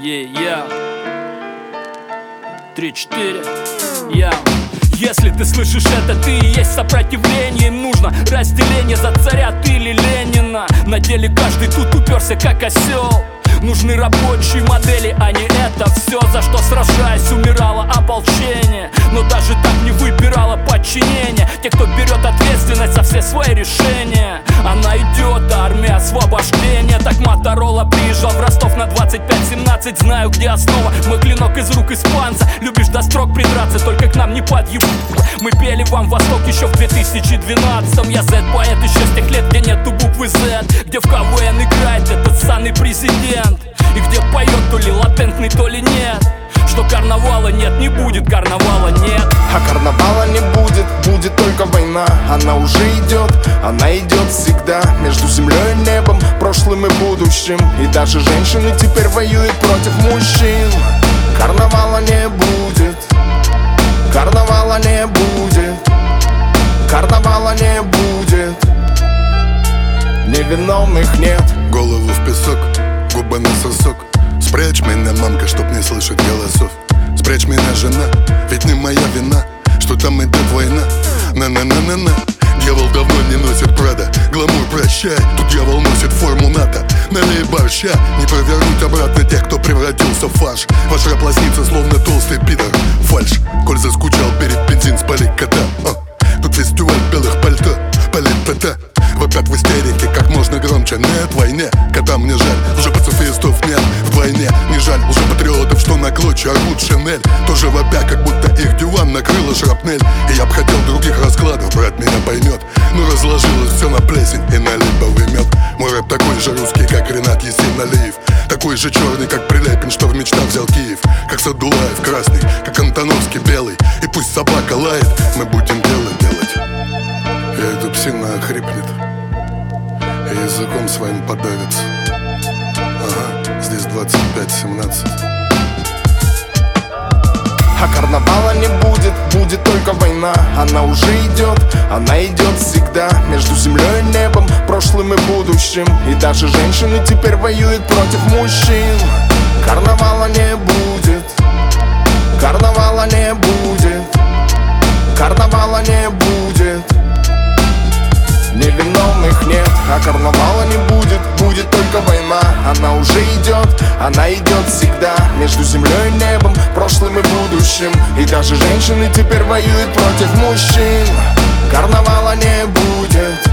3-4. Если ты слышишь это, ты и есть сопротивление. Им нужно разделение за царя ты или Ленина. На деле каждый тут уперся как осел. Нужны рабочие модели, а не это все, за что сражаясь умирало ополчение. Но даже так не выбирало подчинение. Те, кто берет ответственность за все свои решения. Она идет, армия освобождения. Так Моторола приезжал в Ростов на 25-17. Знаю, где основа, мой клинок из рук испанца. Любишь до строк придраться, только к нам не подъеб. Мы пели вам Восток еще в 2012-м. Я Z-поэт еще с тех лет, где нету буквы Z. Где в КВН играет этот ссаный президент. И где поет то ли латентный, то ли нет. Что карнавала нет, не будет, карнавала нет. А карнавала не будет, будет только война. Она уже идет, она идет всегда. Между землей и небом, прошлым и будущим. И даже женщины теперь воюют против мужчин. Карнавала не будет, карнавала не будет, карнавала не будет. Невиновных нет. Голову в песок, губы на сосок. Спрячь меня, мамка, чтоб не слышать голосов. Спрячь меня, жена, ведь не моя вина, что там идет война. На-на-на-на-на. Дьявол давно не носит Прада, гламур прощай, тут дьявол носит форму НАТО. Налей борща, не провернуть обратно тех, кто превратился в фарш. Ваш рэп лоснится, словно толстый пидор. Фальш, коль заскучал, перед бензин спали кота. Тут фестиваль белых пальто, палит-та-та. Вопят в истерике, как можно громче. Нет, войне, котам не жаль, лжепацифистов нет вдвойне. Не жаль лжепатриотов, что на клочья рвут шинель. Тоже вопя, как будто их диван накрыла шрапнель. И я б хотел других раскладов, брат меня поймет. Но разложилось все на плесень и на липовый мед. Мой рэп такой же русский, как Ренат Есин-Алиев. Такой же черный, как Прилепин, что в мечтах взял Киев. Как Садулаев красный, как Антоновский белый. И пусть собака лает, мы будем дело делать. И эта псина охрипнет, и языком своим подавится. Ага, здесь 25-17. А карнавала не будет, будет только война. Она уже идет, она идет всегда. Между землей и небом, прошлым и будущим. И даже женщины теперь воюют против мужчин. Карнавала не будет, карнавала не будет, карнавала не будет. Невиновных нет, а карнавала не будет, будет только война. Она уже идет, она идет всегда. Между землей и небом, прошлым и будущим. И даже женщины теперь воюют против мужчин. Карнавала не будет,